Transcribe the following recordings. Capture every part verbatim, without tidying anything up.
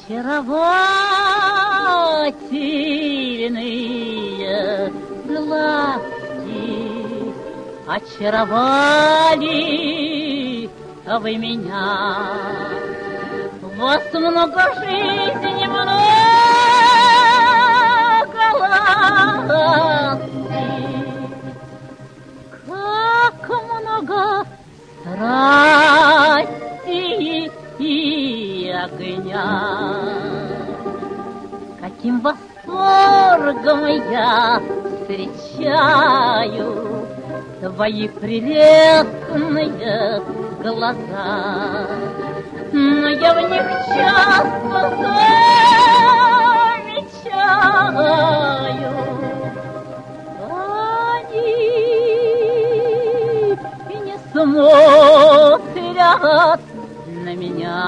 Очаровательные глазки очаровали вы меня. Вас много жизни, много ласки, как много страсти и огня. Каким восторгом я встречаю твои прелестные глаза, но я в них часто замечаю, они и не смотрят на меня.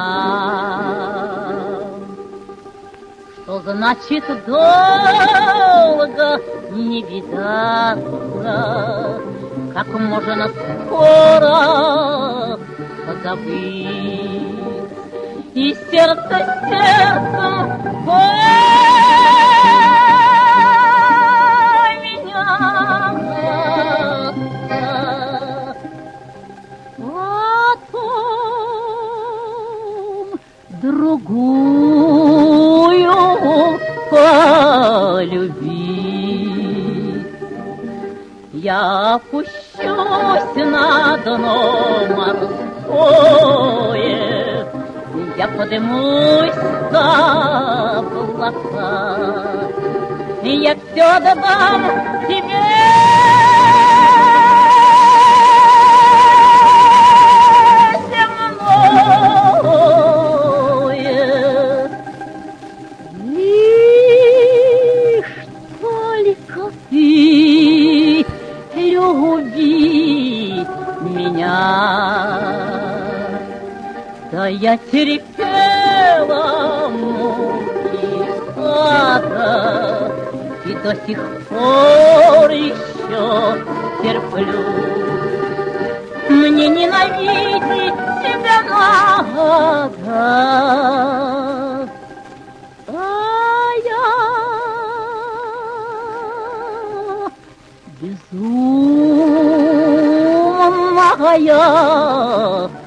Что значит долго не видаться, как можно скоро позабыть, и сердце сердцем поменяться. Потом другую полюбить. Я опущусь на дно морское, я поднимусь с облака, и я все дам тебе. Да я терпела муки ада и до сих пор еще терплю. Мне ненавидеть тебя надо, а я безумная